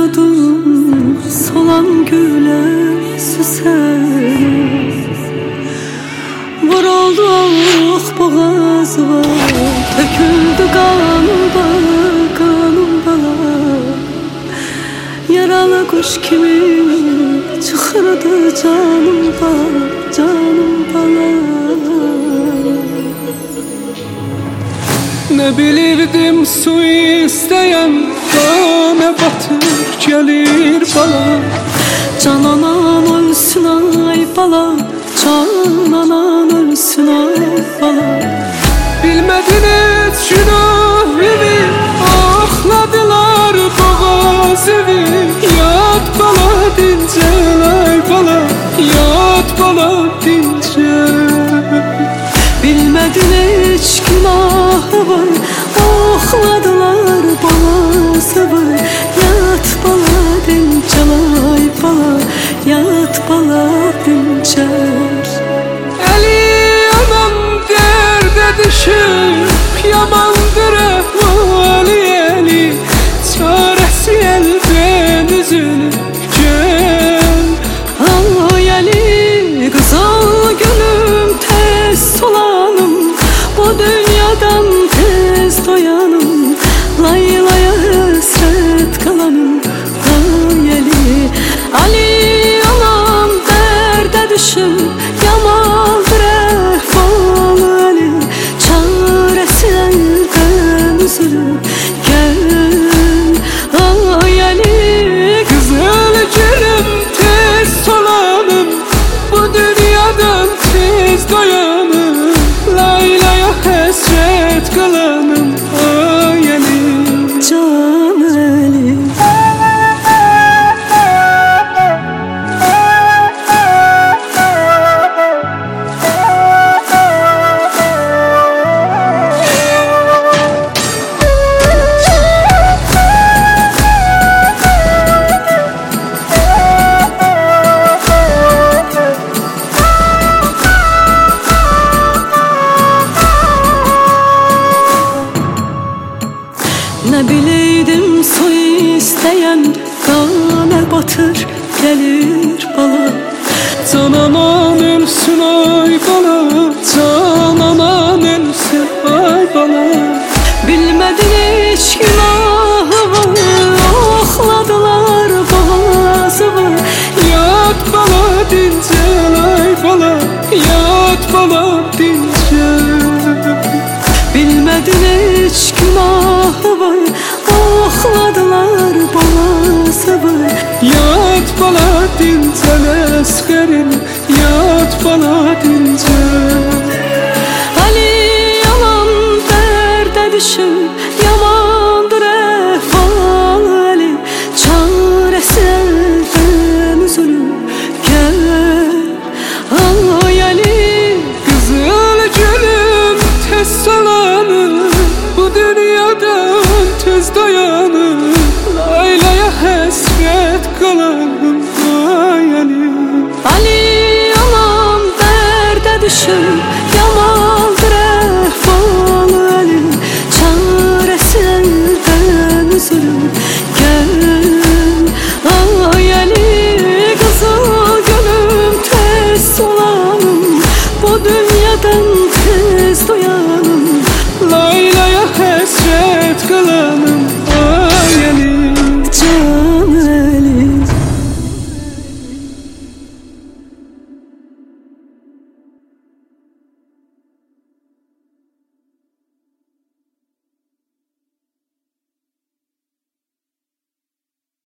yaradım solan güle süsen. Vurulduk boğazıma, döküldü kanıma, kanıma. Yaralı kuş kimi çıkırdı canımda, canım bana. Ne bilirdim su isteyen kana batır gelir bala. Can anan ölsün ay bala, can anan ölsün ay bala. Bilmediniz günah evi, akladılar boğaz evi. Yat bala dincel ay bala, yat bala dincel. Bilmedin hiç günahı var, okladılar balası var. Yat bala dincel ay bala, yat bala dincel. Eli yaman derde düşüp yamandır ehvali eli. Çaresi elden üzülüp gel. Ay Ali kızıl gülüm, tez solanım, bu dünyadan tez doyanım. Laylaya hasret kalanım. Ay Ali, Ali anam derde düşüp yamandır ehval Ali. Çaresi elden üzülüp gel. Ay Ali Kızıl gülüm tez solanım, bu dünyadan tez doyanım. Laylaya hasret kalanım. Ay Ali, can Ali. Ne bileydim su isteyen kana batır gelir bala. can anan ölsün ay bala, can anan ölsün ay bala. Bilmedin hiç günahı var, okladılar boğazı var. Yat bala dincel ay bala, yat bala dincel. Bilmedin hiç günahı var, okladılar boğazı var. Yat bala dincel eskerim, yat bala dincel. Ali yalan derde düşüp yamandır ehval Ali. Çaresi elden üzülüp gel. Ay Ali Kızıl gülüm tez solanım, bu dünyadan tez dayanım. Laylaya hasret kalanım. Ay Ali, Ali yalan derde düşüp yamandır ehval Ali. Çaresi elden üzülüp gel. Ay Ali kızıl gülüm, tez solanım, bu dünyadan tez doyanım. laylaya hasret kalanım.